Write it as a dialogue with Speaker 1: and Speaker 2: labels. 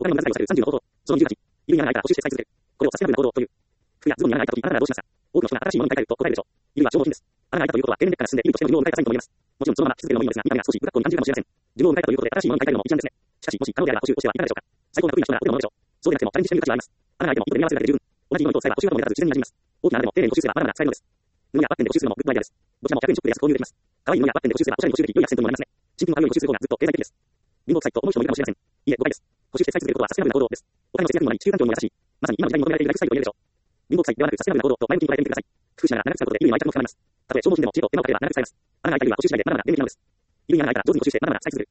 Speaker 1: 他にも無駄遣いをされる30の行動。その28、衣類に穴が開いたら補修して使い続ける。これをサステナブルな行動という。服やズボンに穴が開いたとき、あなたならどうしますか？多くの人が新しいものに買い替えると答えるでしょう。衣類は消耗品です。穴が開いたということは、経年劣化が進んで、衣類としての寿命を迎えたサインとも言えます。もちろんそのまま着続けるのもいいのですが、見た目が少し不格好に感じるかもしれません。寿命を迎えたということで、新しいものに買い替えるのも一案ですね。しかし、もし可能であれば補修をしてはいかがでしょうか。最高の得意な人ならとてものでしょう。そうでなくてもチャレンジしてみる価値はあります。穴が開いても糸で見合わせるだけで十分。同じものと使えば補修後も目立たず自然に馴染みます。大きな穴でも丁寧に補修すればまだまだ使えるのです。布やバッテンで補修するのもグッドアイデアです。どちらも100円ショップで安く購入できます。可愛い布やバッテンで補修すればおしゃれに補修でき良いアクセントにもなりますね。新品を買うより補修する方がずっと経済的です。貧乏臭いと思う人もいるかもしれません。いいえ、誤解です。補修して使い続けることはサステナブルな行動です。お金の節約にもなり、地球環境にも優しい。まさに今の時代に求められているライフスタイルと言えるでしょう。貧乏臭いではなくサステナブルな行動と前向きに捉えてみてください。福祉ながら長く使うことで衣類の愛着も深まります。たとえ消耗品でも知恵と手間をかければ長く使えます。穴が開いた衣類は補修次第でまだまだ便利なのです。衣類に穴が開いたら上手に補修してまだまだ使い続ける。